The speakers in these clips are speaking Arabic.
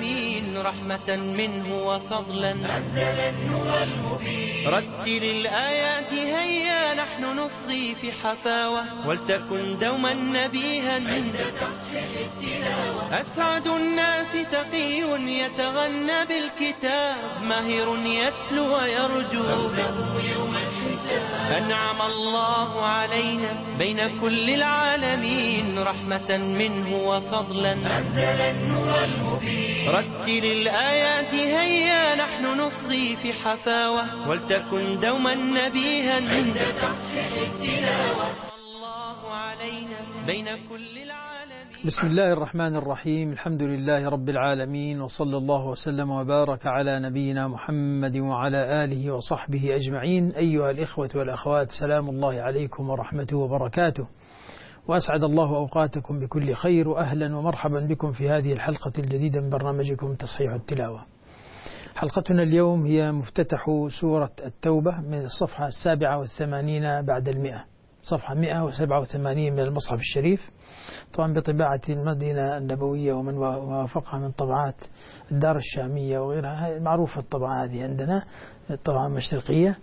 العالمين رحمة منه وفضلا أنزل النور المبين. رتل الآيات هيا نحن نصغي في حفاوة ولتكن دوما نبيها عند تصحيح التلاوة. أسعد الناس تقي يتغنى بالكتاب ماهر يتلو ويرجو يوم الحساب. أنعم الله علينا بين كل العالمين رحمة منه وفضلا أنزل النور المبين. رتل الآيات هيا نحن نصغي في حفاوة ولتكن دوما نبيها عند تصحيح التلاوة. الله علينا بين كل العالمين. بسم الله الرحمن الرحيم. الحمد لله رب العالمين، وصلى الله وسلم وبارك على نبينا محمد وعلى آله وصحبه أجمعين. أيها الإخوة والأخوات، سلام الله عليكم ورحمته وبركاته، وأسعد الله أوقاتكم بكل خير، وأهلا ومرحبا بكم في هذه الحلقة الجديدة من برنامجكم تصحيح التلاوة. حلقتنا اليوم هي مفتتح سورة التوبة من الصفحة 87 بعد 100، صفحة 187 من المصحف الشريف، طبعا بطباعة المدينة النبوية ومن وافقها من طبعات الدار الشامية وغيرها، معروفة الطبعة هذه عندنا، الطبعة المشرقية.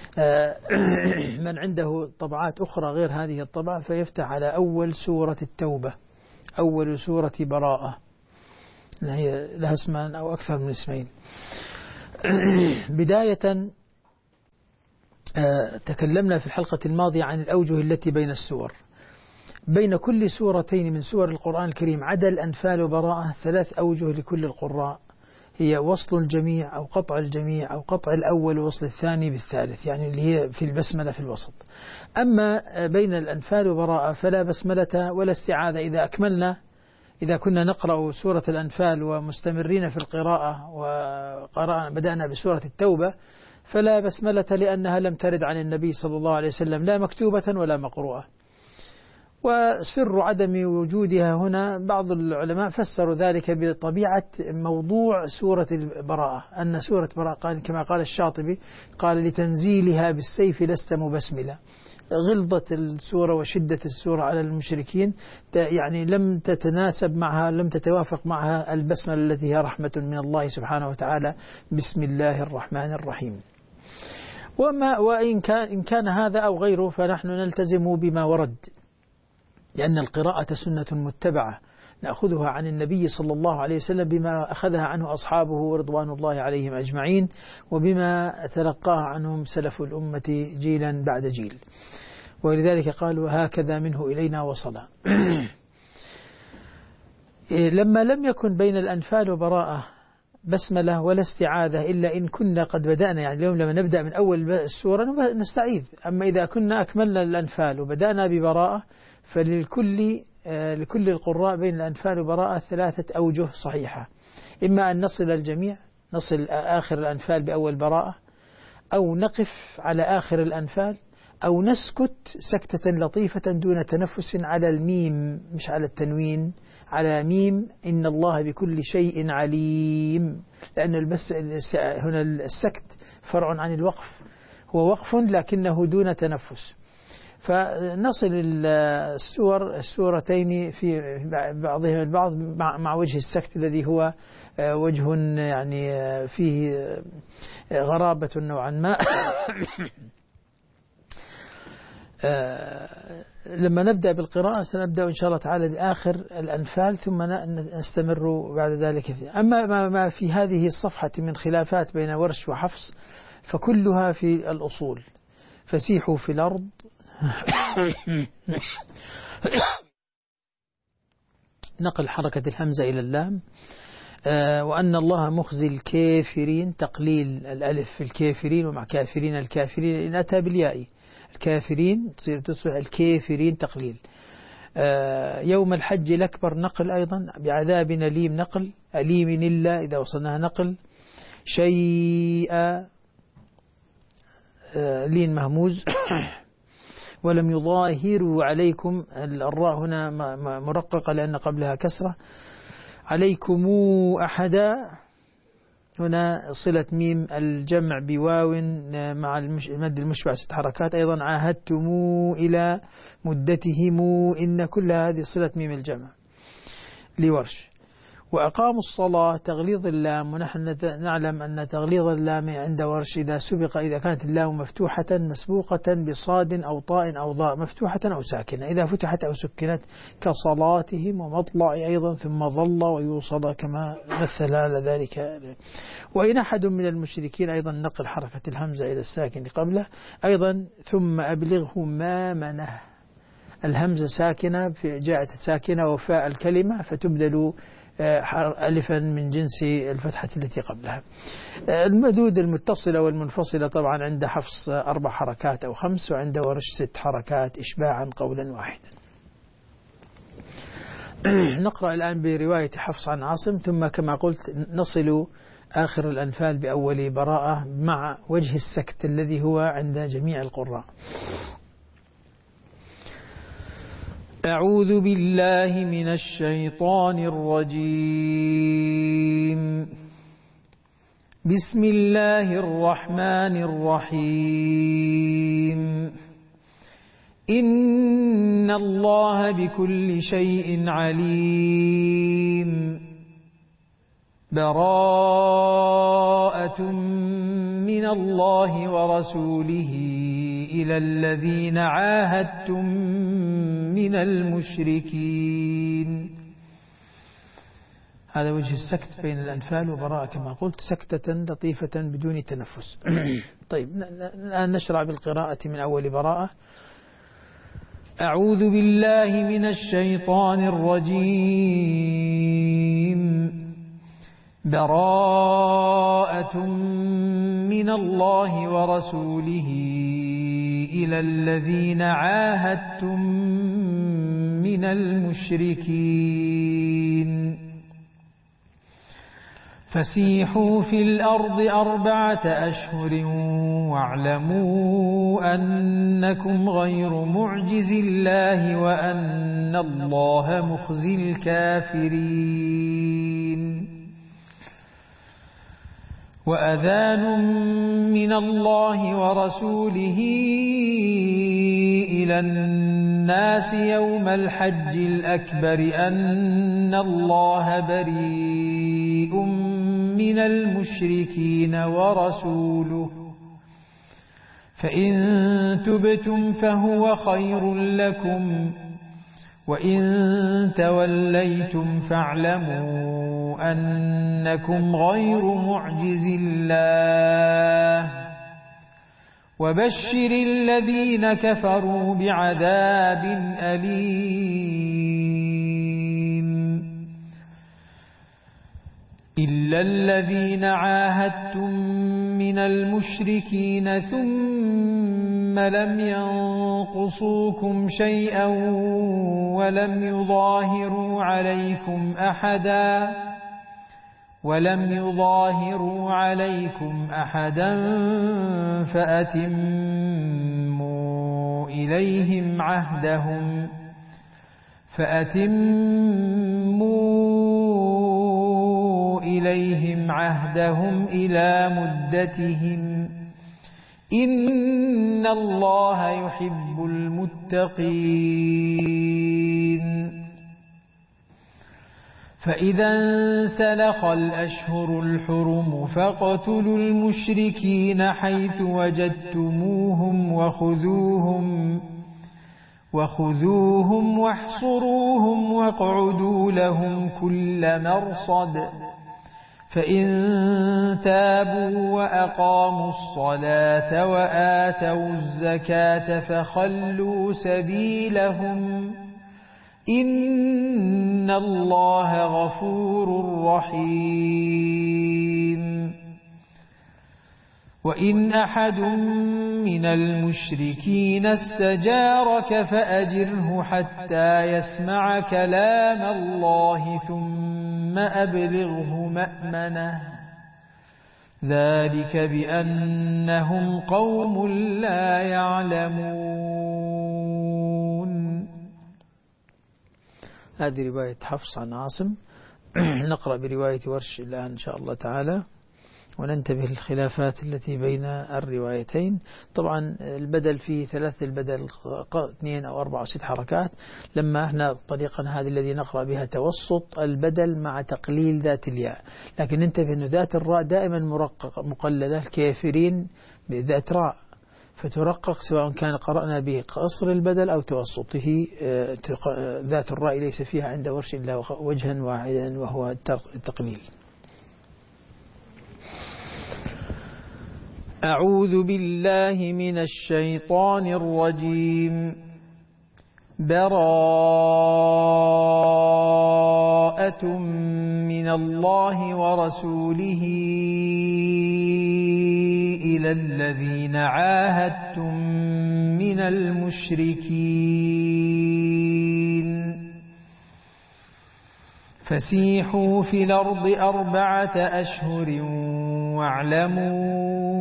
من عنده طبعات أخرى غير هذه الطبعة فيفتح على أول سورة التوبة، أول سورة براءة، هي لها اسمان أو أكثر من اسمين. بداية تكلمنا في الحلقة الماضية عن الأوجه التي بين السور. بين كل سورتين من سور القرآن الكريم عدا الأنفال وبراءة 3 أوجه لكل القراء، هي وصل الجميع أو قطع الجميع أو قطع الأول ووصل الثاني بالثالث، يعني اللي هي في البسملة في الوسط. أما بين الأنفال وبراءة فلا بسملة ولا استعاذة. إذا كنا نقرأ سورة الأنفال ومستمرين في القراءة بدأنا بسورة التوبة فلا بسملة، لأنها لم ترد عن النبي صلى الله عليه وسلم لا مكتوبة ولا مقروءة. وسر عدم وجودها هنا بعض العلماء فسروا ذلك بطبيعة موضوع سورة البراءة، أن سورة براءة كما قال الشاطبي قال لتنزيلها بالسيف لست مبسملة. غلظة السورة وشدة السورة على المشركين يعني لم تتناسب معها، لم تتوافق معها البسملة التي هي رحمة من الله سبحانه وتعالى، بسم الله الرحمن الرحيم. وإن كان هذا أو غيره فنحن نلتزم بما ورد، لأن القراءة سنة متبعة نأخذها عن النبي صلى الله عليه وسلم بما أخذها عنه أصحابه رضوان الله عليهم أجمعين، وبما تلقاها عنهم سلف الأمة جيلا بعد جيل، ولذلك قالوا هكذا منه إلينا وصلا. لما لم يكن بين الأنفال وبراءة بسملة ولا استعاذة إلا إن كنا قد بدأنا، يعني اليوم لما نبدأ من أول السورة نستعيذ. أما إذا كنا أكملنا الأنفال وبدأنا ببراءة لكل القراء بين الأنفال وبراءة 3 أوجه صحيحة، إما أن نصل الجميع، نصل آخر الأنفال بأول براءة، أو نقف على آخر الأنفال، أو نسكت سكتة لطيفة دون تنفس على الميم مش على التنوين، على ميم إن الله بكل شيء عليم، لأن هنا السكت فرع عن الوقف، هو وقف لكنه دون تنفس. فنصل السورتين في بعضها البعض مع وجه السكت الذي هو وجه يعني فيه غرابة نوعا ما. لما نبدأ بالقراءة سنبدأ إن شاء الله تعالى بآخر الأنفال ثم نستمر بعد ذلك فيه. أما ما في هذه الصفحة من خلافات بين ورش وحفص فكلها في الأصول. فسيحوا في الأرض نقل حركة الهمزة إلى اللام، وأن الله مخزي الكافرين، تقليل الألف في الكافرين، ومع كافرين الكافرين إن أتى بالياء، الكافرين تصبح الكافرين تقليل. يوم الحج الأكبر نقل أيضا، بعذاب أليم نقل، أليم إلا إذا وصلناها نقل، شيئا لين مهموز، ولم يظاهروا عليكم، الراء هنا مرققة لأن قبلها كسرة، عليكم أحدا، هنا صلة ميم الجمع بواو مع المد المشبع 6 حركات، أيضا عاهدتم إلى مدتهم، إن كل هذه صلة ميم الجمع لورش. وأقاموا الصلاة تغليظ اللام، ونحن نعلم أن تغليظ اللام عند ورش إذا كانت اللام مفتوحة مسبوقة بصاد أو طاء أو ضاء مفتوحة أو ساكنة، إذا فتحت أو سكنت كصلاتهم ومطلع أيضا ثم ظل ويوصل كما مثل على ذلك. وإن أحد من المشركين أيضا نقل حركة الهمزة إلى الساكن قبله أيضا ثم أبلغه ما منه، الهمزة ساكنة جاءت ساكنة وفاء الكلمة فتبدل ألفا من جنس الفتحة التي قبلها. المدود المتصلة والمنفصلة طبعا عند حفص 4 حركات أو 5، وعند ورش 6 حركات إشباعا قولا واحدا. نقرأ الآن برواية حفص عن عاصم، ثم كما قلت نصل آخر الأنفال بأول براءة مع وجه السكت الذي هو عند جميع القراء. أعوذ بالله من الشيطان الرجيم. بسم الله الرحمن الرحيم. إن الله بكل شيء عليم. براءة من الله ورسوله إلى الذين عاهدتم من المشركين. هذا وجه السكت بين الأنفال وبراءة كما قلت، سكتة لطيفة بدون تنفس. طيب الآن نشرع بالقراءة من أول براءة. أعوذ بالله من الشيطان الرجيم. براءة من الله ورسوله إلى الذين عاهدتم من المشركين. فسيحوا في الأرض 4 أشهر واعلموا أنكم غير معجز الله وأن الله مخزي الكافرين. وأذان من الله ورسوله إلى الناس يوم الحج الأكبر أن الله بريء من المشركين ورسوله، فإن تبتم فهو خير لكم، وإن توليتم فاعلموا أنكم غير معجز الله، وبشر الذين كفروا بعذاب أليم. إلا الذين عاهدتم من المشركين ثم لم ينقصوكم شيئا ولم يظاهروا عليكم أحدا فأتموا إليهم عهدهم إلى مدتهم، إن الله يحب المتقين. فإذا انسلخ الأشهر الحرم فاقتلوا المشركين حيث وجدتموهم وخذوهم واحصروهم واقعدوا لهم كل مرصد، فإن تابوا وأقاموا الصلاة وآتوا الزكاة فخلوا سبيلهم، إن الله غفور رحيم. وإن أحد من المشركين استجارك فأجره حتى يسمع كلام الله ثم أبلغه مأمنه، ذلك بأنهم قوم لا يعلمون. هذه رواية حفص عن عاصم. نقرأ برواية ورش الآن إن شاء الله تعالى. وننتبه للخلافات التي بين الروايتين. طبعا البدل فيه 3 البدل 2 أو 4 أو 6 حركات. لما احنا طريقنا هذه الذي نقرأ بها توسط البدل مع تقليل ذات الياء، لكن ننتبه أن ذات الراء دائما مقللة، الكافرين بذات راء، فترقق سواء كان قرأنا بقصر البدل أو توسطه. ذات الراء ليس فيها عند ورش إلا وجها واحدا وهو التقليل. أعوذ بالله من الشيطان الرجيم. براءة من الله ورسوله إلى الذين عاهدتم من المشركين فسيحوا في الأرض 4 أشهر واعلموا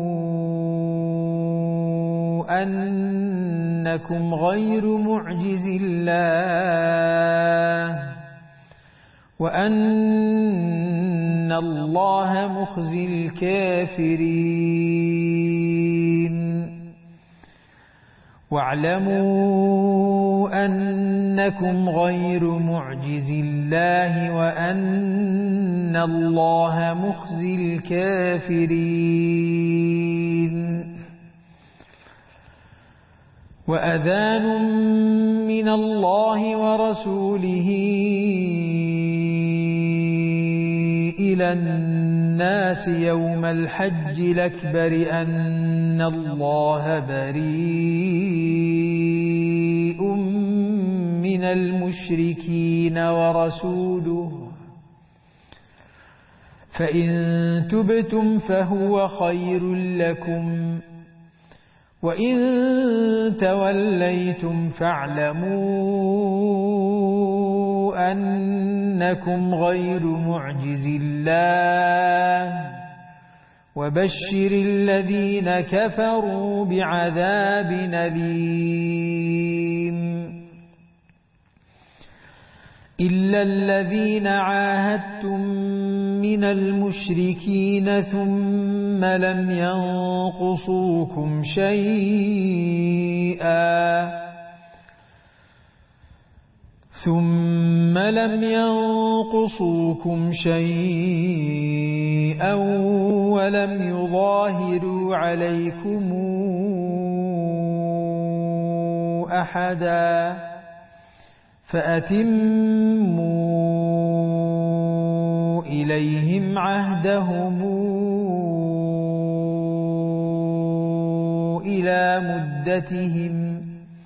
أنكم غير معجز الله وأن الله مخزي الكافرين واعلموا أنكم غير معجز الله وأن الله مخزي الكافرين. وأذان من الله ورسوله إلى الناس يوم الحج الأكبر أن الله بريء من المشركين ورسوله فإن تبتم فهو خير لكم وإن توليتم فاعلموا أنكم غير معجز الله وبشر الذين كفروا بعذاب أليم. إلا الذين عاهدتم من المشركين ثم لم ينقصوكم شيئا ولم يظاهروا عليكم أحدا فأتموا إليهم عهدهم إلى مدتهم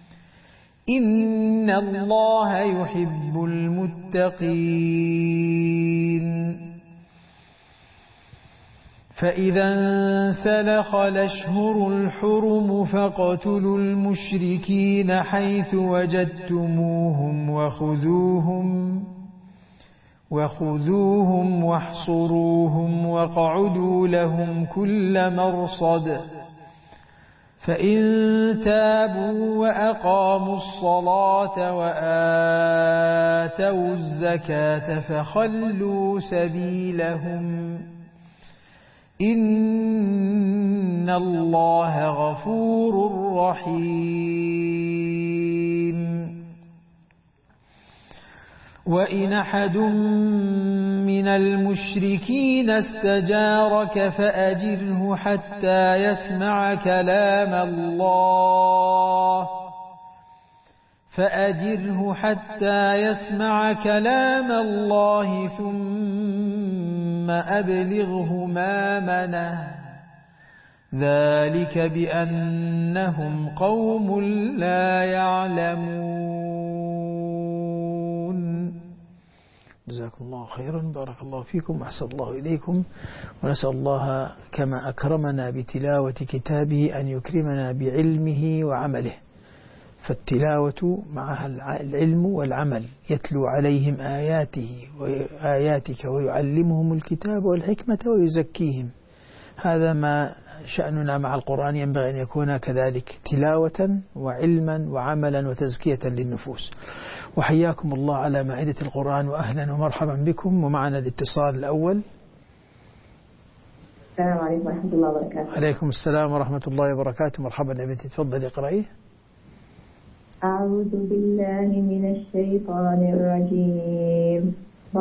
إن الله يحب المتقين. فإذا انسلخ الأشهر الحرم فاقتلوا المشركين حيث وجدتموهم وخذوهم واحصروهم واقعدوا لهم كل مرصد فإن تابوا وأقاموا الصلاة وآتوا الزكاة فخلوا سبيلهم إن الله غفور رحيم. وإن أحد من المشركين استجارك فأجره حتى يسمع كلام الله ثم أبلغه مأمنه ذلك بأنهم قوم لا يعلمون. جزاكم الله خيرا، بارك الله فيكم وأحسن الله إليكم، ونسأل الله كما أكرمنا بتلاوة كتابه أن يكرمنا بعلمه وعمله، فالتلاوة معها العلم والعمل، يتلو عليهم آياتك ويعلمهم الكتاب والحكمة ويزكيهم. هذا ما شأننا مع القرآن، ينبغي أن يكون كذلك، تلاوة وعلما وعملا وتزكية للنفوس. وحياكم الله على مائدة القرآن، وأهلا ومرحبا بكم. ومعنا الاتصال الأول. السلام عليكم ورحمة الله وبركاته. عليكم السلام ورحمة الله وبركاته. مرحبا يا بنتي، تفضلي اقرأي. أعوذ بالله من الشيطان الرجيم.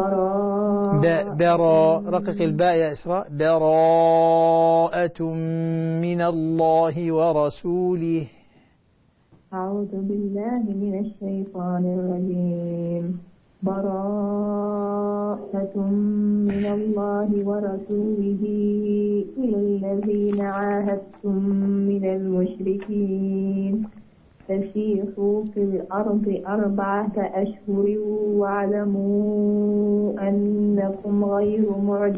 رقق الباء يا إسراء. براءة من الله ورسوله. أعوذ بالله من الشيطان الرجيم. براءة من الله ورسوله إلى الذين عاهدتم من المشركين فسيحوا في الأرض 4 أشهر واعلموا أنكم غير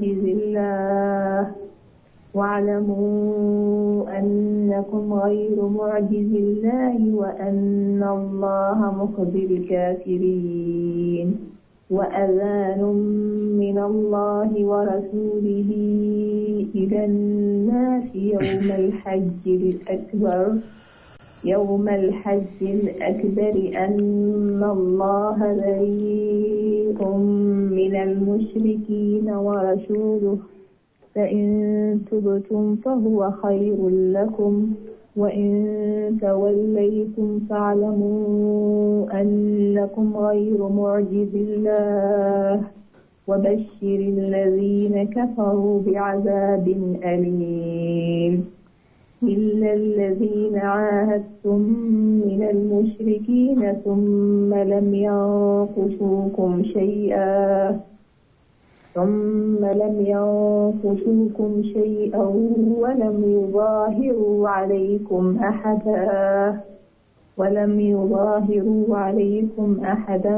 معجز الله وأن الله مخزي الكافرين. وأذان من الله ورسوله إلى الناس يوم الحج الأكبر أن الله بريء من المشركين ورسوله فإن تبتم فهو خير لكم وإن توليتم فاعلموا أنكم غير معجز الله وبشر الذين كفروا بعذاب أليم. إلا الذين عاهدتم من المشركين ثم لم ينقصوكم شيئا ولم يظاهروا عليكم أحدا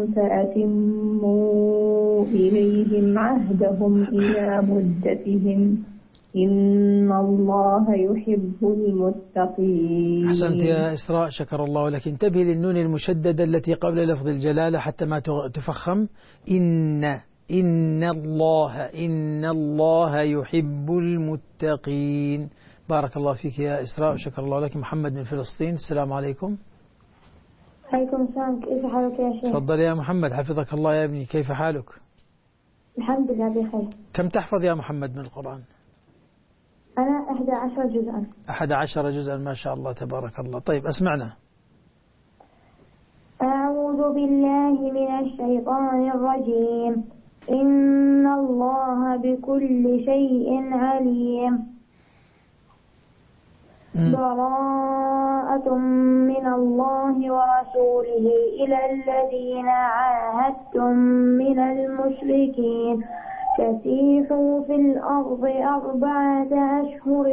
فأتموا إليهم عهدهم إلى مدتهم إن الله يحب المتقين. أحسنت يا إسراء، شكر الله لك. انتبه للنون المشددة التي قبل لفظ الجلالة حتى ما تفخم. إن الله يحب المتقين. بارك الله فيك يا إسراء وشكر الله لك. محمد من فلسطين، السلام عليكم. عليكم السلام، كيف حالك يا شيخ؟ تفضل يا محمد، حفظك الله يا ابني، كيف حالك؟ الحمد لله بخير. كم تحفظ يا محمد من القرآن؟ أنا 11 جزءا. 11 جزءا، ما شاء الله تبارك الله. طيب أسمعنا. أعوذ بالله من الشيطان الرجيم. إن الله بكل شيء عليم. براءة من الله ورسوله إلى الذين عاهدتم من المشركين فسيحوا في الأرض 4 أشهر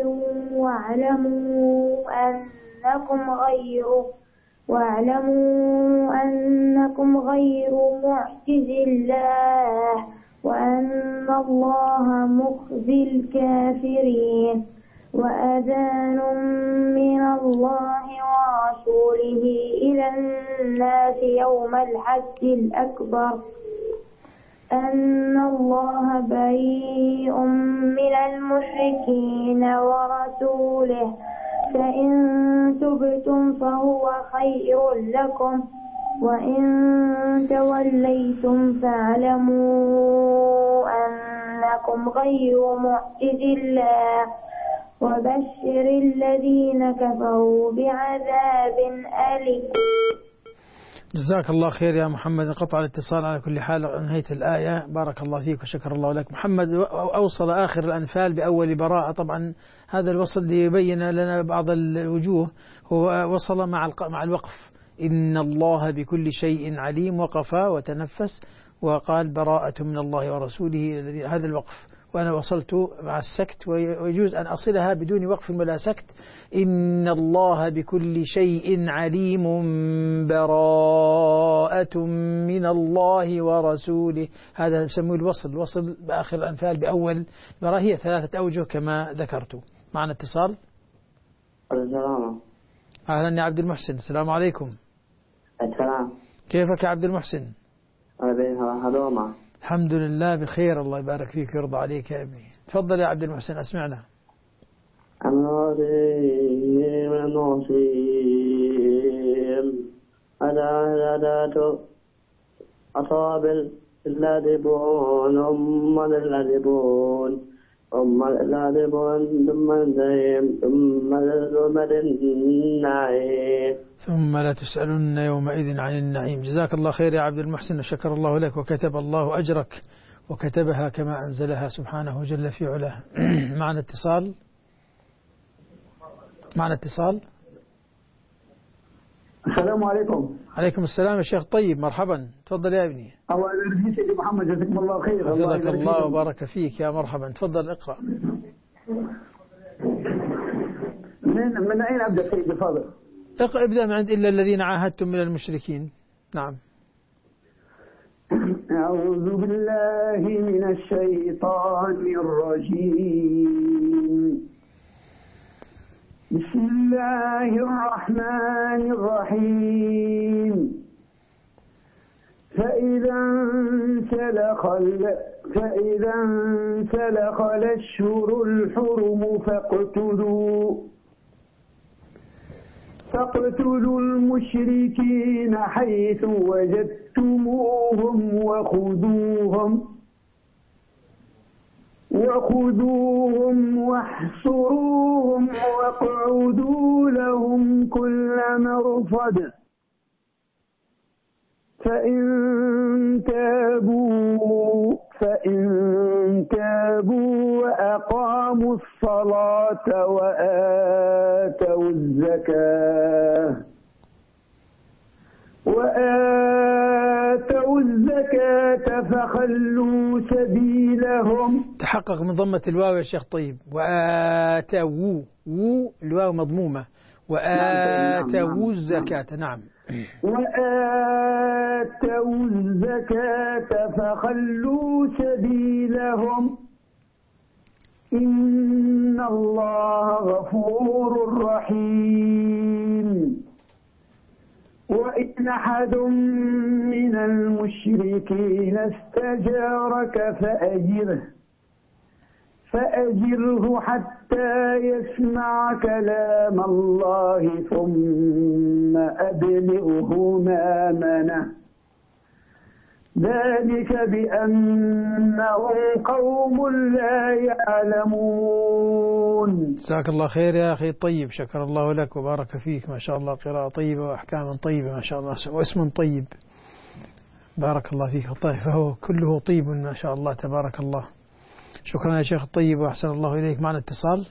واعلموا أنكم غير معجز الله وأن الله مخزي الكافرين. وأذان من الله ورسوله إلى الناس يوم الحج الأكبر أن الله بريء من المشركين ورسوله فإن تبتم فهو خير لكم وإن توليتم فاعلموا أنكم غير معجز الله وبشر الذين كفروا بعذاب أليم. جزاك الله خير يا محمد. قطع الاتصال على كل حال، انهيت الآية. بارك الله فيك وشكر الله لك. محمد أوصل آخر الأنفال بأول براءة. طبعا هذا الوصل ليبين لنا بعض الوجوه، هو وصل مع الوقف. إن الله بكل شيء عليم، وقف وتنفس وقال براءة من الله ورسوله. هذا الوقف، وأنا وصلت مع السكت، ويجوز أن أصلها بدون وقف ولا سكت. إن الله بكل شيء عليم براءة من الله ورسوله. هذا نسميه الوصل بآخر الأنفال بأول براءة. هي 3 أوجه كما ذكرت. معنا اتصال. السلام. أهلا يا عبد المحسن، السلام عليكم. السلام. كيفك يا عبد المحسن؟ الحمد لله بخير، الله يبارك فيك ويرضى عليك يا ابني. تفضل يا عبد المحسن، أسمعنا. أصاب اللذبون هم اللذبون ثم العذاب ثم الزعيم ثم النعيم ثم لا تسألن يومئذ عن النعيم. جزاك الله خير يا عبد المحسن وشكر الله لك وكتب الله أجرك وكتبها كما أنزلها سبحانه جل في علاه. معنا اتصال. السلام عليكم. عليكم السلام يا شيخ طيب، مرحبا، تفضل يا ابني. أولا سيدي محمد جزاكم الله خير. حفظك الله وبارك فيك، يا مرحبا، تفضل اقرأ. من أين أبدأ سيدي الفاضل؟ ابدأ من عند إلا الذين عاهدتم من المشركين. نعم. أعوذ بالله من الشيطان الرجيم. بسم الله الرحمن الرحيم. فإذا انسلخ الأشهر الحرم فاقتلوا المشركين حيث وجدتموهم وخذوهم واحصروهم واقعدوا لهم كل مرصد فإن تابوا وأقاموا الصلاة وآتوا الزكاة فخلوا سبيلهم. تحقق من ضمة الواو يا شيخ طيب. وآتوا الواو مضمومة. وآتوا الزكاة. نعم. وآتوا الزكاة فخلوا سبيلهم إن الله غفور رحيم. وإن أحد من المشركين استجارك فأجره حتى يسمع كلام الله ثم أبلغه مأمنه ذلك بأنهم قوم لا يعلمون. جزاك الله خير يا أخي طيب، شكر الله لك وبارك فيك. ما شاء الله قراءة طيبة وأحكام طيبة ما شاء الله واسم طيب، بارك الله فيك. طيب فهو كله طيب ما شاء الله تبارك الله. شكرا يا شيخ طيب وأحسن الله إليك. معنا اتصال.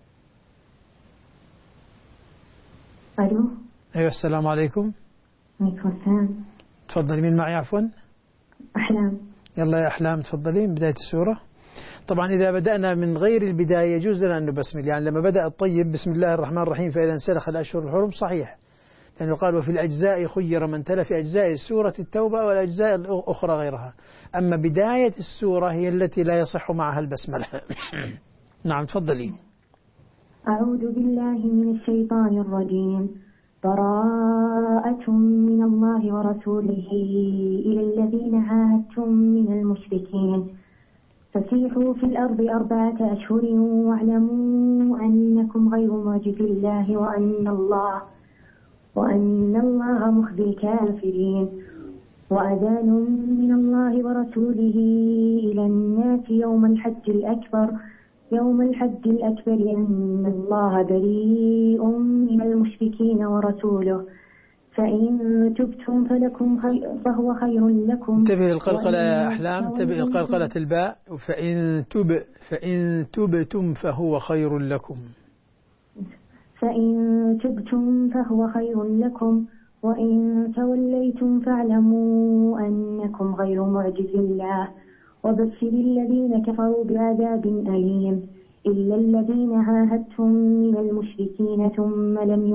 ألو. أيوة السلام عليكم. عليكم السلام. تفضلي. من معي عفوا؟ أحلام. يلا يا أحلام تفضلي من بداية السورة. طبعا إذا بدأنا من غير البداية يجوز لنا أن نبسمل، يعني لما بدأ الطيب بسم الله الرحمن الرحيم فإذا انسلخ الأشهر الحرم صحيح، لأنه قال وفي الأجزاء خير من تلا في أجزاء سورة التوبة والأجزاء الأخرى غيرها. أما بداية السورة هي التي لا يصح معها البسملة. نعم تفضلي. أعوذ بالله من الشيطان الرجيم. براءة من الله ورسوله إلى الذين عاهدتم من المشركين فسيحوا في الأرض 4 أشهر واعلموا أنكم غير معجز الله وأن الله مخزي الكافرين. وأذان من الله ورسوله إلى الناس يوم الحج الأكبر أن الله بريء من المشركين ورسوله فإن تبتم فهو خير لكم. انتبه للقلقلة يا أحلام، انتبه للقلقلة الباء. فإن تبتم فهو خير لكم. فإن تبتم فهو خير لكم وإن توليتم فاعلموا أنكم غير معجز الله وبشر الذين كفروا بعذاب أليم. إلا الذين عاهدتم من المشركين ثم لم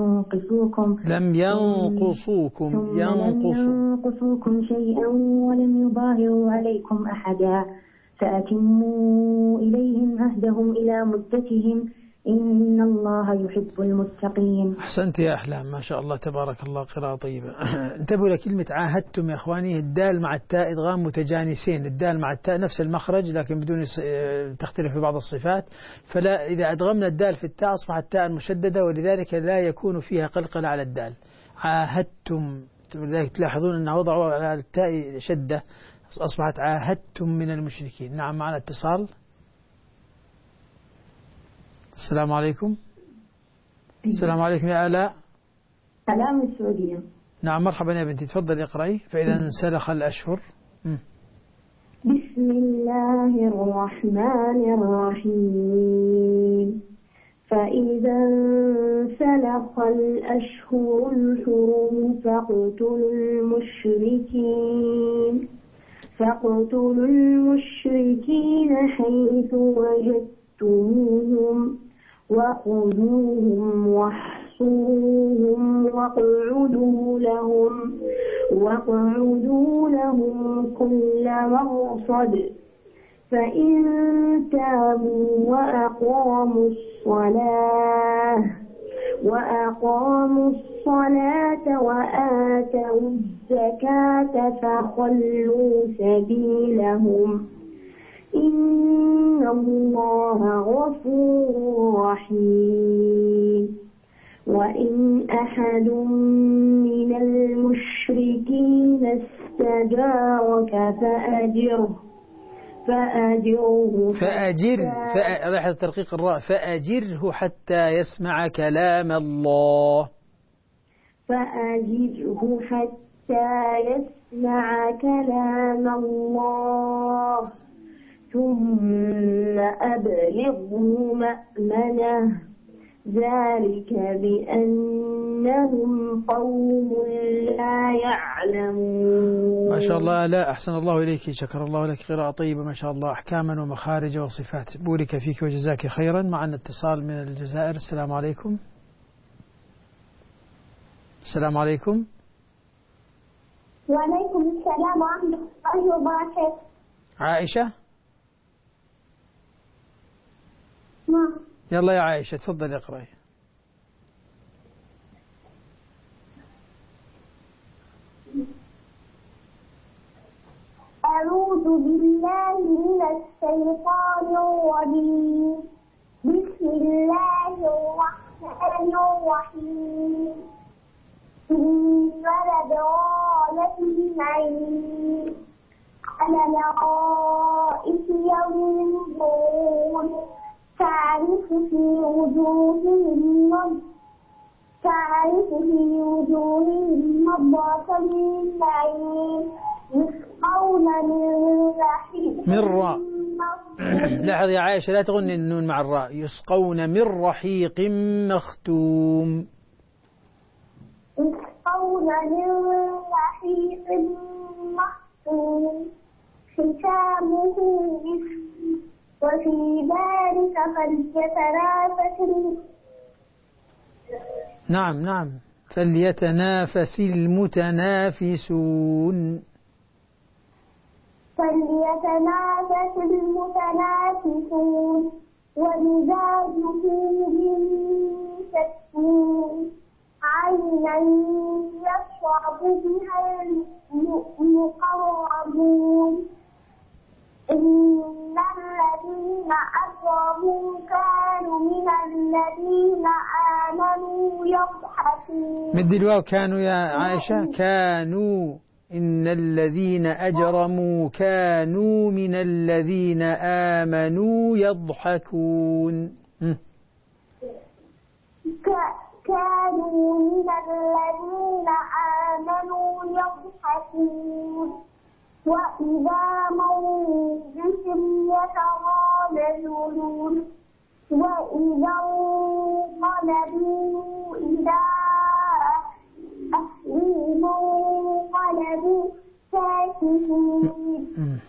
ينقصوكم شيئا ولم يظاهروا عليكم أحدا فأتموا إليهم عهدهم إلى مدتهم إن الله يحب المتقين. أحسنت يا أحلام ما شاء الله تبارك الله، قراءة طيبة. انتبهوا لكلمة عاهدتم يا إخواني، الدال مع التاء إدغام متجانسين، الدال مع التاء نفس المخرج لكن بدون تختلف في بعض الصفات، فلا إذا أدغمنا الدال في التاء أصبحت التاء مشددة ولذلك لا يكون فيها قلقلة على الدال. عاهدتم، لذلك تلاحظون أنه وضعوا على التاء شدة أصبحت عاهدتم من المشركين. نعم معنا اتصال. السلام عليكم. السلام عليكم يا آلاء. سلام السعودية. نعم مرحبا يا بنتي، تفضلي اقرأي. فإذا انسلخ الأشهر. بسم الله الرحمن الرحيم. فإذا انسلخ الأشهر الحرم فاقتلوا المشركين حيث وجدتموهم وخذوهم واحصروهم واقعدوا لهم كل مرصد فإن تابوا وأقاموا الصلاة وآتوا الزكاة فخلوا سبيلهم إن الله غفور رحيم. وإن أحد من المشركين استجارك لاحظ ترقيق الراء، فأجره حتى يسمع كلام الله. ثم أبلغه مأمنه ذلك بأنهم قوم لا يعلمون. ما شاء الله. لا أحسن الله إليك، شكر الله لك، قراءة طيبة ما شاء الله، أحكاما ومخارج وصفات. بورك فيك وجزاك خيرا. معنا اتصال من الجزائر. السلام عليكم. السلام عليكم. وعليكم السلام ورحمة الله وبركاته. عائشة. نعم. يلا يا عائشة تفضل اقرأي. أعوذ بالله من الشيطان الرجيم. بسم الله الرحمن الرحيم. إن لدرانا النعيم على الأرائك ينظرون تعرف في وجوههم نضرة النعيم يسقون من راء. لاحظ يا عائشة لا تغني النون مع الراء. يسقون من رحيق مختوم. ختامه وفي ذلك فليتنافس. نعم فليتنافس المتنافسون. ومزاجه من تسنيم عينا يشرب بها المقربون. إن الذين أجرموا كانوا من الذين آمنوا يضحكون. مد الواو. كانوا يا عائشة. كانوا. إن الذين أجرموا كانوا من الذين آمنوا يضحكون. كانوا من الذين آمنوا يضحكون. وإذا مروا بهم يتغامزون. وإذا انقلبوا إلى أهلهم انقلبوا فاكهين.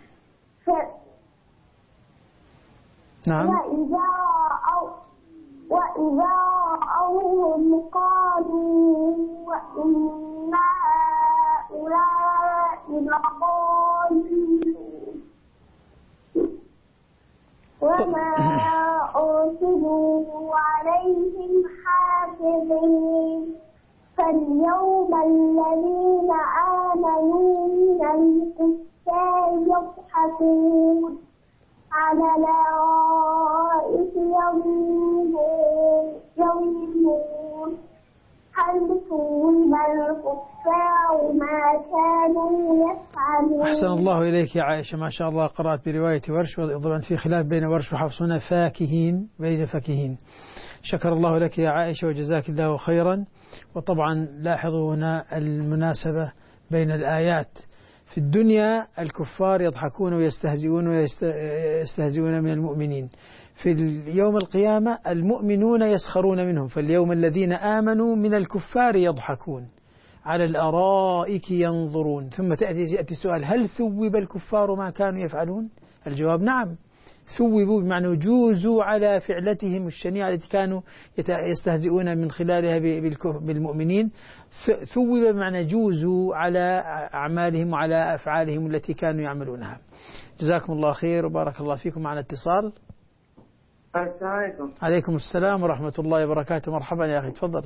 نعم. وإذا رأوهم قالوا إن هؤلاء لضالون وما أرسلوا عليهم حافظين. فاليوم الذين آمنوا من الكفار يضحكون على الأرائك ينظرون هل ثوب الكفار ما كانوا يفعلون. أحسن الله إليك يا عائشة، ما شاء الله قرأت برواية ورش، طبعا في خلاف بين ورش وحفص هنا فاكهين بين فاكهين. شكر الله لك يا عائشة وجزاك الله خيرا. وطبعا لاحظوا هنا المناسبة بين الآيات. في الدنيا الكفار يضحكون ويستهزئون من المؤمنين، في يوم القيامة المؤمنون يسخرون منهم، فاليوم الذين آمنوا من الكفار يضحكون على الأرائك ينظرون. ثم يأتي السؤال: هل ثوب الكفار ما كانوا يفعلون؟ الجواب: نعم، ثوبوا بمعنى جوزوا على فعلتهم الشنيعة التي كانوا يستهزئون من خلالها بالمؤمنين. ثوب بمعنى جوزوا على أعمالهم وعلى أفعالهم التي كانوا يعملونها. جزاكم الله خير وبارك الله فيكم. معنا اتصال. السلام عليكم السلام ورحمة الله وبركاته. مرحبا يا أخي، تفضل.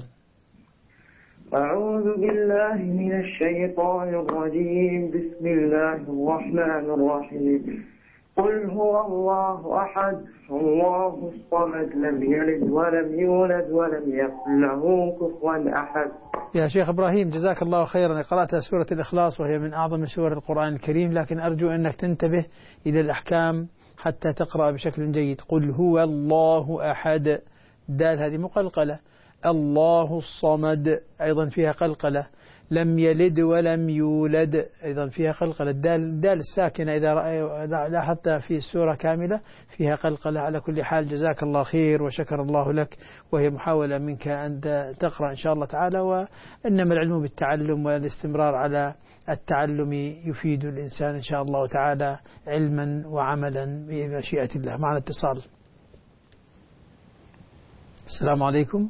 أعوذ بالله من الشيطان الرجيم. بسم الله الرحمن الرحيم. قل هو الله أحد الله الصمد لم يلد ولم يولد ولم يكن له كفوا أحد. يا شيخ إبراهيم جزاك الله خيرا، قرأت سورة الإخلاص وهي من أعظم سور القرآن الكريم، لكن أرجو أنك تنتبه إلى الأحكام حتى تقرأ بشكل جيد. قل هو الله أحد، دال هذه مقلقلة. الله الصمد أيضا فيها قلقلة. لم يلد ولم يولد أيضا فيها قلقلة. الدال الساكنة إذا لاحظت في السورة كاملة فيها قلقلة. على كل حال جزاك الله خير وشكر الله لك، وهي محاولة منك أن تقرأ إن شاء الله تعالى. وإنما العلم بالتعلم والاستمرار على التعلم يفيد الإنسان إن شاء الله تعالى علما وعملا بمشيئة الله. معنا اتصال. السلام عليكم.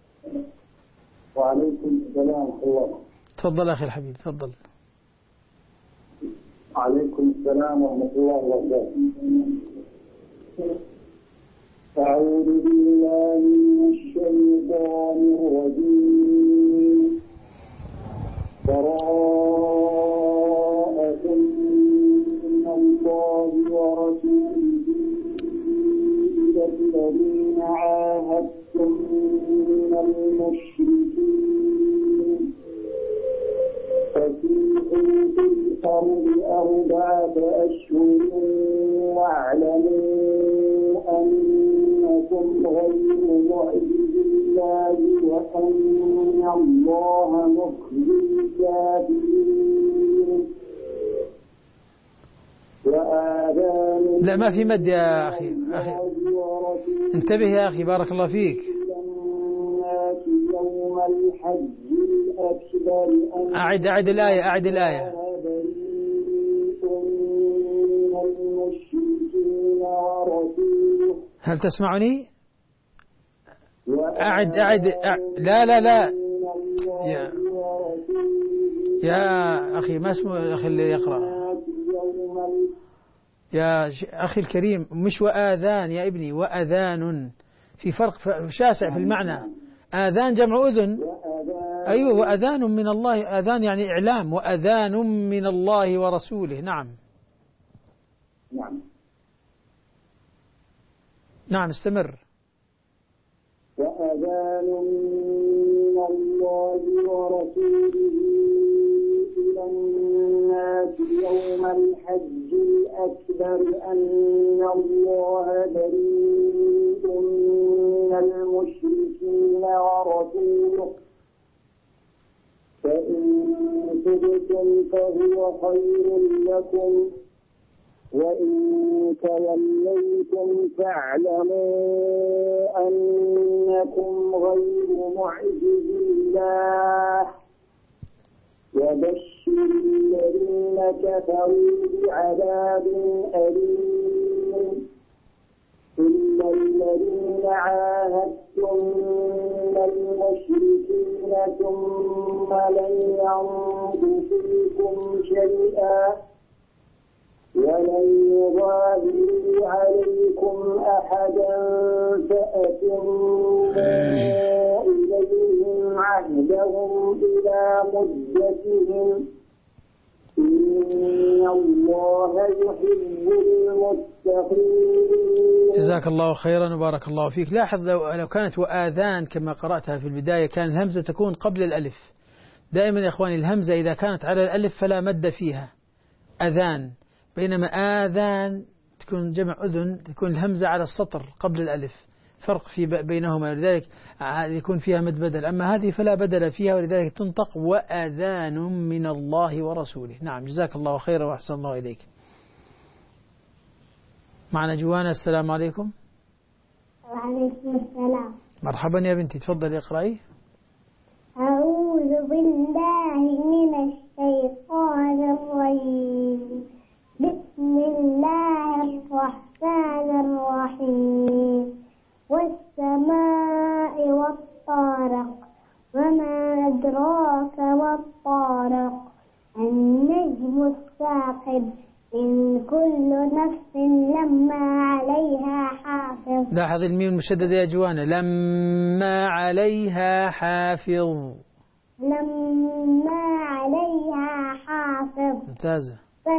وعليكم السلام ورحمة الله. تفضل أخي الحبيب، تفضل. عليكم السلام ورحمة الله وبركاته. أعوذ بالله من الشيطان الرجيم. براءة من الله ورسوله إلى الذين عاهدتم من المشركين فسيحوا في الأرض 4 أشهر واعلموا أنكم غير معجزي الله وأن الله مخزي الكافرين. لا ما في مد يا أخي. انتبه يا أخي بارك الله فيك. أعد الآية. هل تسمعني؟ أعد. لا يا أخي ما اسمه الأخي اللي يقرأ يا أخي الكريم، مش وآذان يا ابني، وأذان، في فرق شاسع في المعنى. آذان جمع أذن، أيوة، وأذان من الله، أذان يعني إعلام، وأذان من الله ورسوله. نعم استمر. وأذان من الله ورسوله إلى الناس يوم الحج الأكبر أن الله بريء من المشركين ورسوله فإن تبتم فهو خير لكم وإن توليتم فاعلموا أنكم غير معجزي الله وبشر الذين كفروا بعذاب أليم. إلا الذين عاهدتم من المشركين ثم لم ينقصوكم شيئا ولن يظاهروا عليكم أحدا فأتموا إليهم عهدهم إلى مدتهم إن الله يحب المتقين. جزاك الله خيرا وبارك الله فيك. لاحظ لو كانت وآذان كما قرأتها في البداية كان الهمزة تكون قبل الألف. دائما يا إخواني الهمزة إذا كانت على الألف فلا مد فيها، أذان، بينما آذان تكون جمع أذن، تكون الهمزة على السطر قبل الألف، فرق في بينهما، ولذلك يكون فيها مد بدل. أما هذه فلا بدل فيها، ولذلك تنطق وأذان من الله ورسوله. نعم، جزاك الله خيرا وأحسن الله إليك. معنا جوانا. السلام عليكم. وعليكم السلام. مرحبا يا بنتي، تفضلي اقرأي. أعوذ بالله من الشيطان الرجيم. بسم الله الرحمن الرحيم. والسماء والطارق، وما أدراك ما الطارق، النجم الثاقب، إن كل نفس لما عليها حافظ. لاحظ الميم المشددة يا جوانا، لما عليها حافظ. لما عليها حافظ. ممتازة.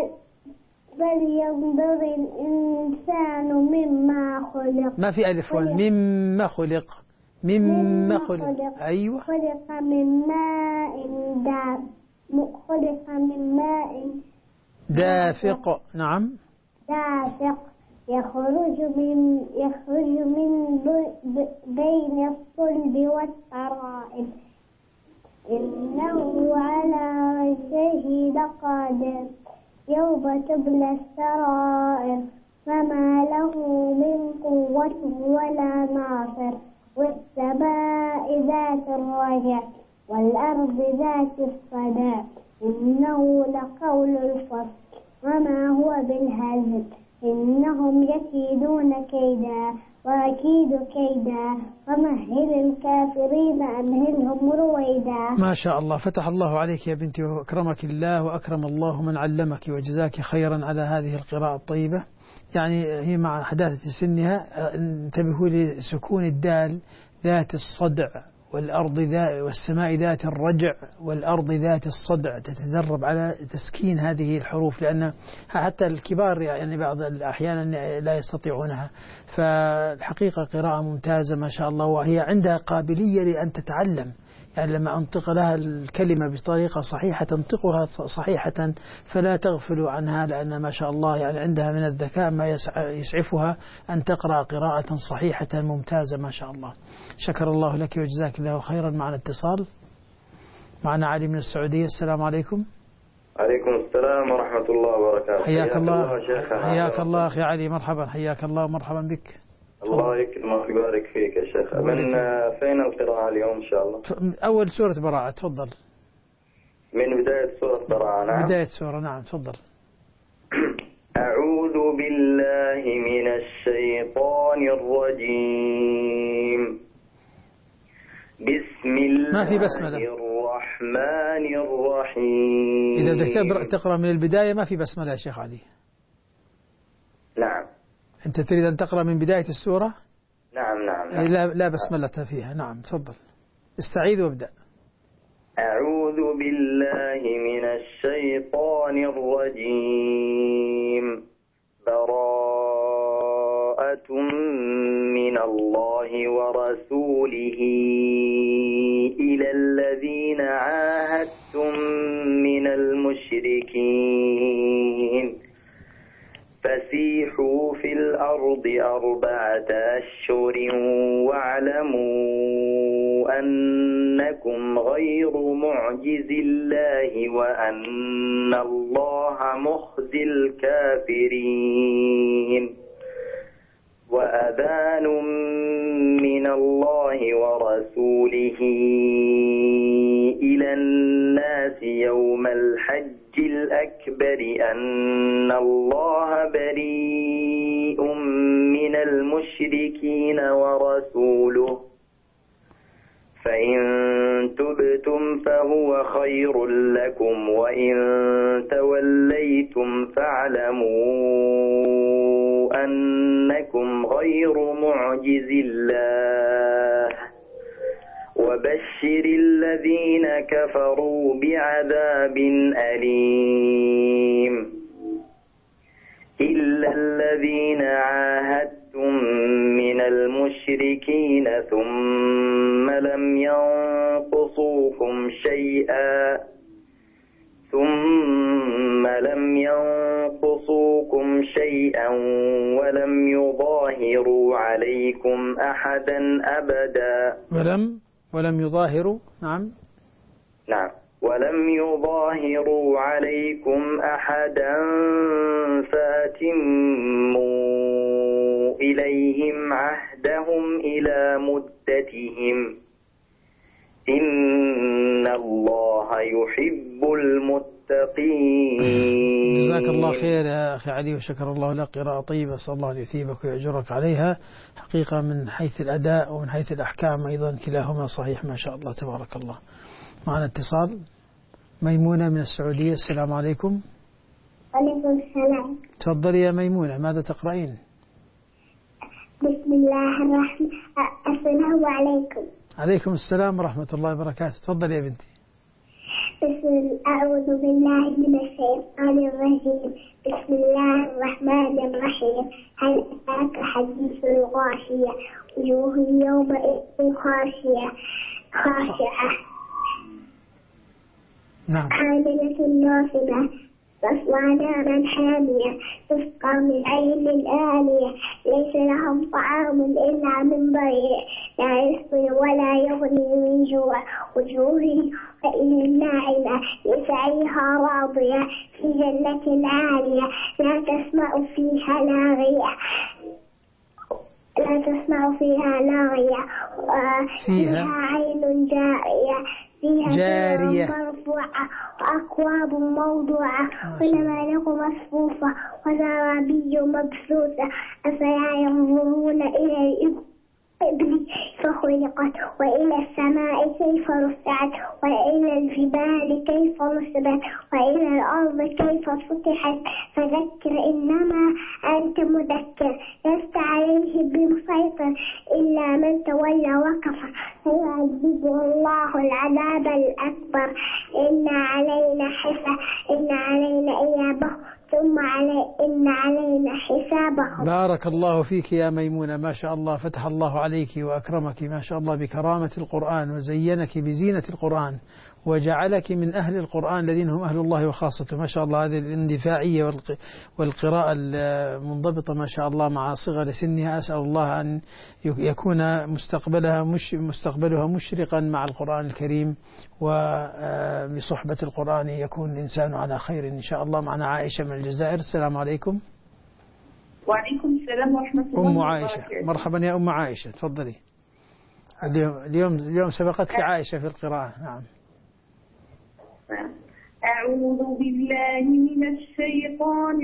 فلينظر الإنسان مما خلق. ما في ألف وان، مما خلق. مما خلق. أيوة. خلق من ماء دافق. نعم. دافق، يخرج من بين الصلب والترائب، إنه على وجهه لقادر، يوم تبلى السرائر، فما له من قوة ولا ناصر. والسماء ذات الرجع، والأرض ذات الصدع، إنه لقول الفصل، وما هو بالهزل، إنهم يكيدون كيدا وأكيد كيدا، ومهل الكافرين أمهلهم رويدا. ما شاء الله، فتح الله عليك يا بنتي وأكرمك الله وأكرم الله من علمك، وجزاك خيرا على هذه القراءة الطيبة. يعني هي مع حداثة سنها، انتبهوا لسكون الدال ذات الصدع، والسماء ذات الرجع، والأرض ذات الصدع. تتدرب على تسكين هذه الحروف، لأن حتى الكبار يعني بعض الأحيان لا يستطيعونها. فالحقيقة قراءة ممتازة ما شاء الله، وهي عندها قابلية لأن تتعلم. يعني لما أنطق لها الكلمة بطريقة صحيحة تنطقها صحيحة، فلا تغفلوا عنها، لأن ما شاء الله يعني عندها من الذكاء ما يسعفها أن تقرأ قراءة صحيحة ممتازة ما شاء الله. شكر الله لك وجزاك الله خيرا. معنا اتصال، معنا علي من السعودية. السلام عليكم. عليكم السلام ورحمة الله وبركاته. حياك الله. حياك الله أخي علي، مرحبا، حياك الله ومرحبا بك. الله يكرمك ويبارك فيك يا شيخ. من فين القراءة اليوم إن شاء الله؟ أول سورة براءة، تفضل. من بداية سورة براءة. نعم. بداية سورة، نعم تفضل. أعوذ بالله من الشيطان الرجيم. بسم الله الرحمن الرحيم. إذا بدك تقرأ من البداية ما في بسملة يا شيخ علي. نعم. أنت تريد أن تقرأ من بداية السورة؟ نعم. لا بسملة فيها. نعم تفضل، استعيذ وابدأ. أعوذ بالله من الشيطان الرجيم. براءة من الله ورسوله إلى الذين عاهدتم من المشركين، فسيحوا في الأرض 4 أشهر واعلموا أنكم غير معجز الله وأن الله مخزي الكافرين. وأذان من الله ورسوله إلى الناس يوم الحج الأكبر أن الله بريء من المشركين ورسوله، فإن تبتم فهو خير لكم، وإن توليتم فاعلموا أنكم غير معجز الله، وبشر الذين كفروا بعذاب أليم. إلا الذين عاهدتم من المشركين ثم لم ينقصوكم شيئا شيئا ولم يظاهروا عليكم أحدا أبدا. ولم يظاهروا. نعم ولم يظاهروا عليكم أحدا فأتموا إليهم عهدهم إلى مدتهم إن الله يحب المتقين. جزاك الله خير يا أخي علي، وشكر الله لك. قراءة طيبة، صلى الله أن يثيبك ويأجرك عليها. حقيقة من حيث الأداء ومن حيث الأحكام أيضا كلاهما صحيح ما شاء الله تبارك الله. معنا اتصال. ميمونة من السعودية. السلام عليكم. وعليكم السلام. تفضلي يا ميمونة، ماذا تقرأين؟ بسم الله الرحمن السلام عليكم. عليكم السلام ورحمة الله وبركاته. تفضلي يا بنتي. أعوذ بالله من الشيطان الرجيم. بسم الله الرحمن الرحيم. هل أتاك حديث الغاشية؟ وجوه يومئذ خاشعة نعم. عاملة ناصبة تصلى نارا حامية تسقى من عين آنية ليس لهم طعام إلا من ضريع لا يسقي ولا يغني من جوع وجوه يومئذ ناعمة لسعيها راضية في جنة عالية لا تسمع فيها لاغية فيها عين جارية فيها مرفوعة وأكواب موضوعة ونمارق مصفوفة وزرابي مبثوثة أفلا ينظرون إلى الإبل فخلقت وإلى السماء كيف رفعت وإلى الجبال كيف نصبت وإلى الأرض كيف سطحت فذكر إنما أنت مذكر لست عليه بمسيطر إلا من تولى وكفر فيعذبه الله العذاب الأكبر إن علينا إيابه ثم إن علينا حسابهم. بارك الله فيك يا ميمونة، ما شاء الله، فتح الله عليك وأكرمك ما شاء الله بكرامة القرآن وزينك بزينة القرآن وجعلك من أهل القرآن الذين هم أهل الله وخاصته. ما شاء الله هذه الاندفاعية والقراءة المنضبطة ما شاء الله مع صغر سنها. أسأل الله أن يكون مستقبلها مشرقا مع القرآن الكريم وبصحبة القرآن يكون الإنسان على خير إن شاء الله. معنا عائشة من الجزائر. السلام عليكم. وعليكم السلام ورحمة الله. أم عائشة، مرحبا يا أم عائشة، تفضلي. اليوم سبقتك عائشة في القراءة. نعم. أعوذ بالله من الشيطان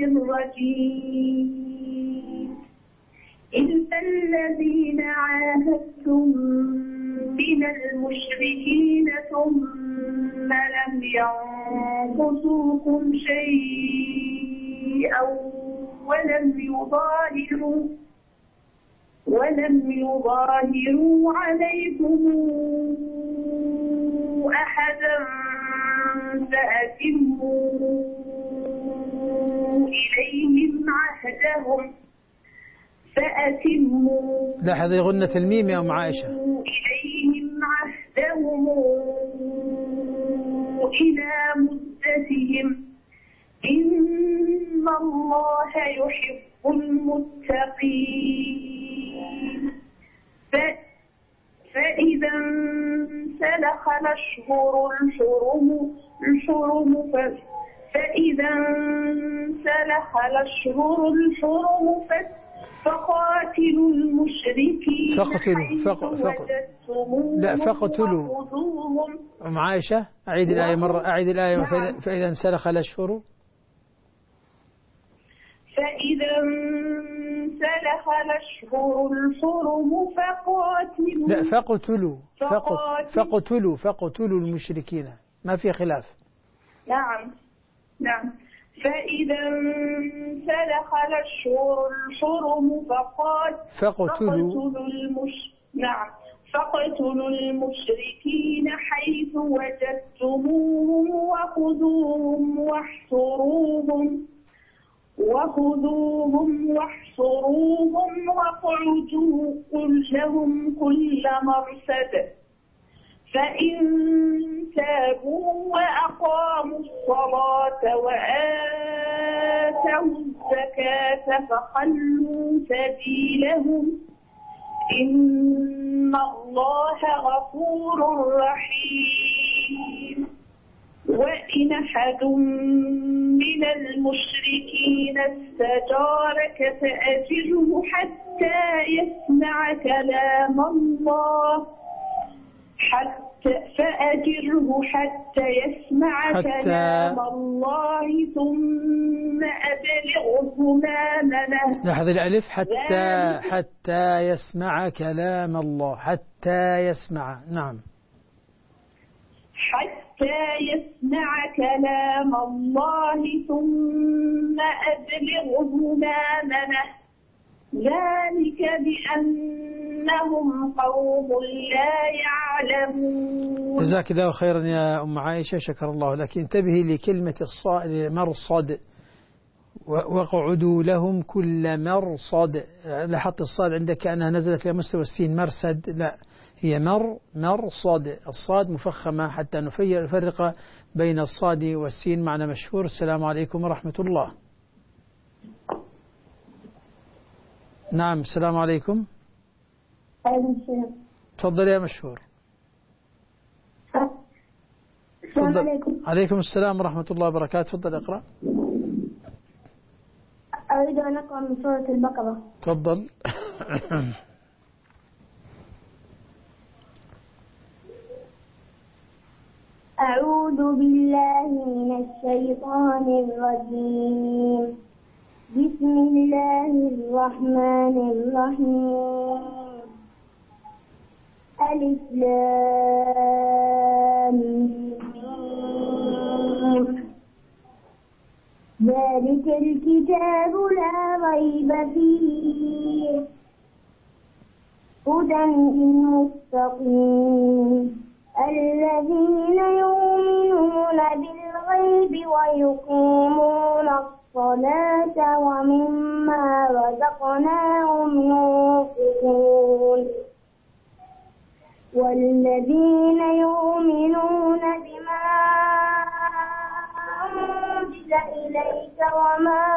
الرجيم. إلا الذين عاهدتم من المشركين ثم لم ينقصوكم شيئا ولم يظاهروا عليكم أحدا فأتموا إليهم عهدهم لاحظي غنة الميم يا أم عائشة. إليهم عهدهم إلى مدتهم إن الله يحب المتقين. فإذا انسلخ الأشهر الحرم فقاتلوا المشركين فقتلوا. أم عائشة أعيد الآية مرة، أعيد الآية. فإذا انسلخ الأشهر الحرم فقتلوا المشركين، ما في خلاف. نعم. فإذا انسلخ الأشهر الحرم فاقتلوا المشركين حيث وجدتموهم وخذوهم واحصروهم واقعدوا لهم كل مرصد فإن تابوا وأقاموا الصلاة وآتوا الزكاة فخلوا سبيلهم إن الله غفور رحيم وإن أحد من المشركين استجارك فأجره حتى يسمع كلام الله كلام الله ثم أبلغه مأمنه. لاحظ الألف حتى يسمع كلام الله، حتى يسمع. نعم، حتى يسمع كلام الله ثم أبلغه مأمنه ذلك بأنهم قوم لا يعلمون. جزاك الله خيرا يا أم عائشة، شكر الله لك. انتبهي لكلمة مرصد، وقعدوا لهم كل مرصد. لاحظت الصاد عندك كأنها نزلت لمستوى السين، مرسد، لا، هي مرصد. الصاد مفخمة حتى نفرق بين الصاد والسين. معنى مشهور. السلام عليكم ورحمة الله. نعم، السلام عليكم. تفضل يا مشهور. السلام عليكم. عليكم السلام ورحمة الله وبركاته. تفضل اقرأ. أريد أن أقرأ من سورة البقرة. تفضل. أعوذ بالله من الشيطان الرجيم. بسم الله الرحمن الرحيم. ألف لام ميم. ذلك الكتاب لا ريب فيه هدى للمتقين الذين يؤمنون بالغيب ويقيمون الصلاة ومما رزقناهم ينفقون والذين يؤمنون بما أنزل إليك وما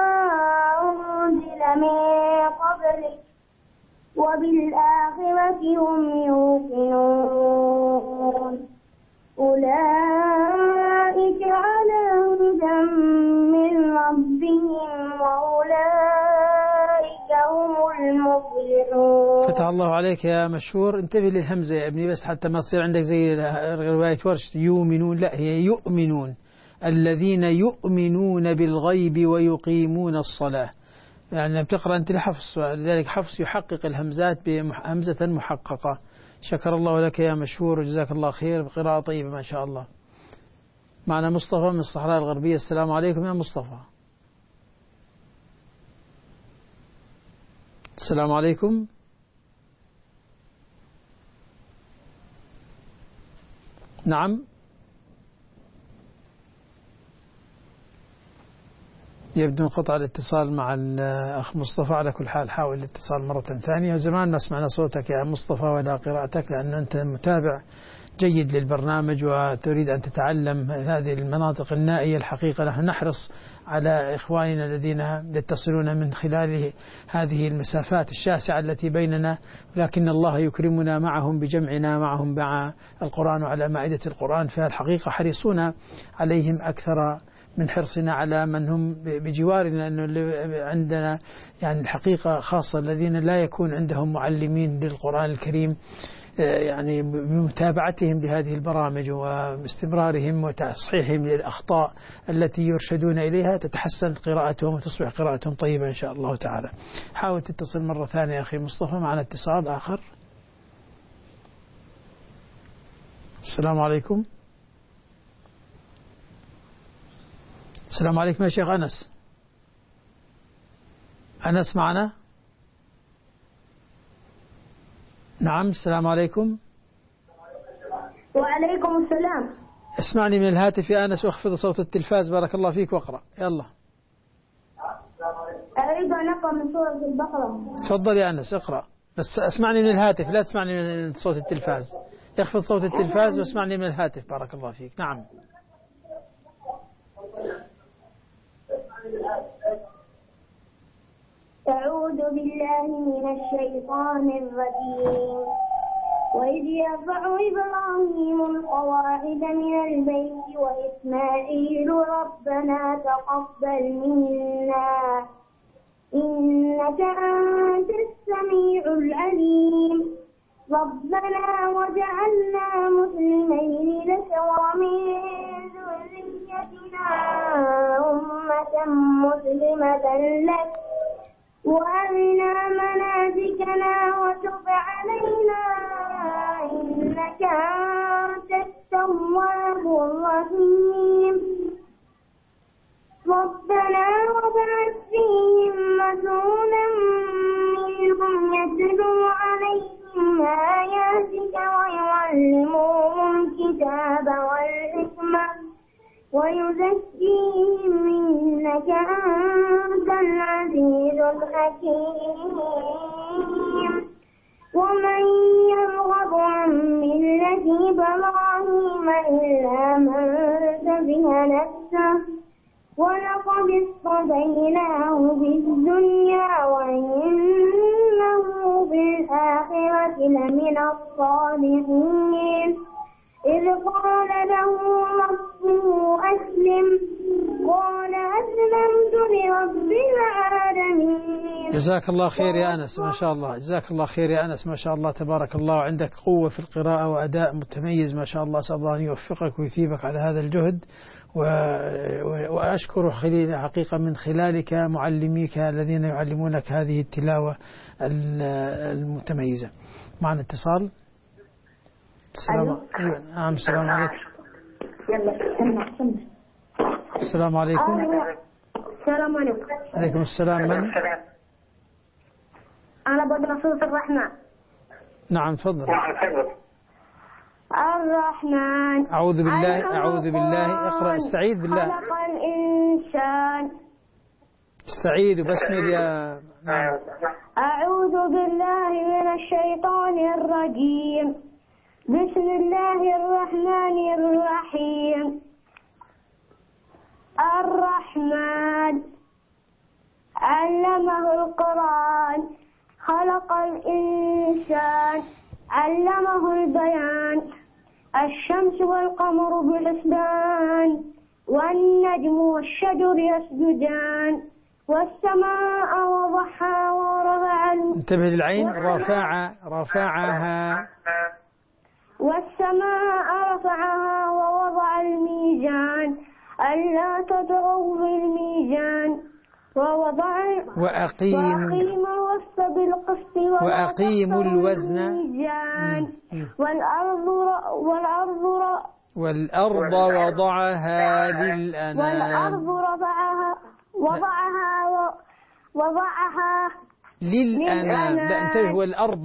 أنزل من قبلك وبالآخرة هم يوقنون أولئك على هدى من ربهم وأولئك هم المفلحون. فتح الله عليك يا مشهور. انتبه للهمزة يا ابني بس حتى ما تصير عندك زي رواية ورش يؤمنون، لا، هي يؤمنون. الذين يؤمنون بالغيب ويقيمون الصلاة. يعني لما تقرأ أنت لحفص، لذلك حفص يحقق الهمزات بهمزة محققة. شكر الله لك يا مشهور وجزاك الله خير، بقراءة طيبة ما شاء الله. معنا مصطفى من الصحراء الغربية. السلام عليكم يا مصطفى. السلام عليكم. نعم، يبدو انقطع الاتصال مع الأخ مصطفى. على كل حال حاول الاتصال مرة ثانية. وزمان ما سمعنا صوتك يا مصطفى ولا قراءتك، لأن أنت متابع جيد للبرنامج وتريد أن تتعلم هذه المناطق النائية. الحقيقة نحن نحرص على إخواننا الذين يتصلون من خلال هذه المسافات الشاسعة التي بيننا، لكن الله يكرمنا معهم بجمعنا معهم مع القرآن وعلى مائدة القرآن. فالحقيقة حريصون عليهم أكثر من حرصنا على من هم بجوارنا، لأنه عندنا يعني الحقيقة خاصة الذين لا يكون عندهم معلمين للقرآن الكريم، يعني بمتابعتهم لهذه البرامج واستمرارهم وتصحيحهم للأخطاء التي يرشدون إليها تتحسن قراءتهم وتصبح قراءتهم طيبة إن شاء الله تعالى. حاول تتصل مرة ثانية أخي مصطفى. معنا اتصال آخر. السلام عليكم. السلام عليكم يا شيخ أنس. أنس معنا؟ نعم، السلام عليكم. وعليكم السلام. اسمعني من الهاتف يا أنس واخفض صوت التلفاز بارك الله فيك واقرأ. يلا. أريد أن أقرأ من سورة البقرة. تفضل يا أنس اقرأ، بس اسمعني من الهاتف لا تسمعني من صوت التلفاز. اخفض صوت التلفاز واسمعني من الهاتف بارك الله فيك. نعم. أعوذ بالله من الشيطان الرجيم. وإذ يرفع إبراهيم القواعد من البيت وإسماعيل ربنا تقبل منا إنك أنت السميع العليم. ربنا وجعلنا مسلمين لك ومن ذريتنا أمة مسلمة لك وأرنا مناسكنا وتب علينا إنك أنت التواب الرحيم. ربنا وابعث فيهم رسولا منهم يتلو عليهم آياتك ويعلمهم الكتاب والحكمة ويزكيهم إنك أنت العزيز الحكيم. ومن يرغب عن ملة إبراهيم إلا من سفه نفسه ولقد اصطفيناه في الدنيا وإنه في الآخرة لمن الصالحين. إذ قال له ربه أسلم قال أسلمت لرب العالمين. جزاك الله خير يا أنس، ما شاء الله، جزاك الله خير يا أنس، ما شاء الله تبارك الله، وعندك قوة في القراءة وأداء متميز ما شاء الله. أسأل الله أن يوفقك ويثيبك على هذا الجهد، وأشكر حقيقة من خلالك معلميك الذين يعلمونك هذه التلاوة المتميزة. معنا اتصال. السلام عليكم. السلام عليكم. السلام عليكم. عليكم السلام. من؟ أنا بدر صوت الرحمن. نعم تفضل. الرحمن. أعوذ بالله اقرأ، استعيذ بالله. خلق الإنسان. استعيذ وبسمل يا. أعوذ بالله من الشيطان الرجيم. بسم الله الرحمن الرحيم. الرحمن علمه القرآن. خلق الإنسان علمه البيان. الشمس والقمر بحسبان والنجم والشجر يسجدان والسماء وضحاها ورفع. انتبه للعين. رفعها. والسماء رفعها ووضع الميزان ألا تطغوا في الميزان وأقيموا الوزن والأرض وضعها للأنام. وضعها للأنام. لا انتبه. والأرض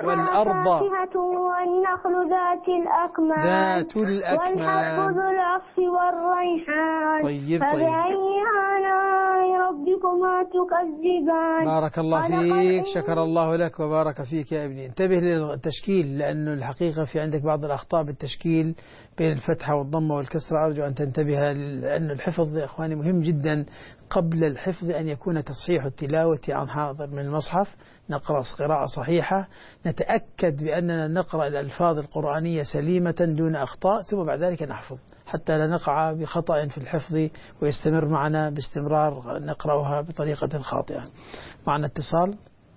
والنخل ذات الأكمام والحب ذو العصف والريحان. طيب. فبأي آلاء ربكما تكذبان. بارك الله فيك، شكر الله لك وبارك فيك يا ابني. انتبه للتشكيل، لأنه الحقيقة في عندك بعض الأخطاء بالتشكيل بين الفتحة والضمة والكسرة، أرجو أن تنتبه، لأن الحفظ يا إخواني مهم جدا. قبل الحفظ أن يكون تصحيح التلاوة عن حاضر من المصحف، نقرأ قراءة صحيحة، نتأكد بأننا نقرأ الألفاظ القرآنية سليمة دون أخطاء، ثم بعد ذلك نحفظ حتى لا نقع بخطأ في الحفظ ويستمر معنا باستمرار نقرأها بطريقة خاطئة. معنا اتصال.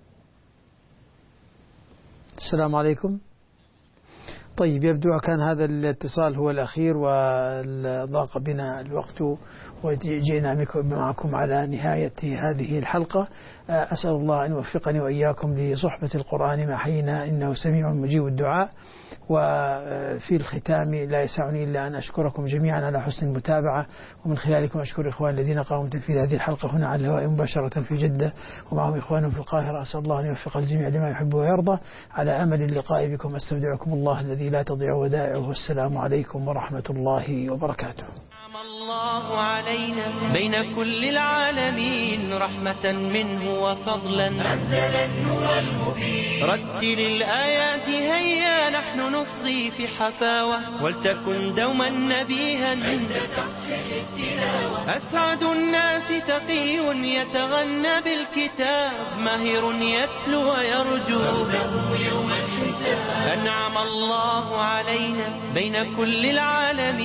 السلام عليكم. طيب، يبدو كان هذا الاتصال هو الأخير وضاق بنا الوقت وجئنا معكم على نهاية هذه الحلقة. أسأل الله أن يوفقني وإياكم لصحبة القرآن ما حينا، إنه سميع مجيب الدعاء. وفي الختام لا يسعني إلا أن أشكركم جميعا على حسن المتابعة، ومن خلالكم أشكر الإخوان الذين قاموا بتنفيذ هذه الحلقة هنا على الهواء مباشرة في جدة، ومعهم إخوانهم في القاهرة. أسأل الله أن يوفق الجميع لما يحب ويرضى. على أمل اللقاء بكم أستودعكم الله الذي لا تضيع ودائعه. والسلام عليكم ورحمة الله وبركاته. الله علينا بين كل العالمين رحمة منه وفضلا، أنزل النور المبين. رتل الآيات هيا نحن نصغي في حفاوة، ولتكن دوما نبيها عند تصحيح التلاوة. أسعد الناس تقي يتغنى بالكتاب ماهر يتلو ويرجو أنعم الله علينا بين كل العالمين.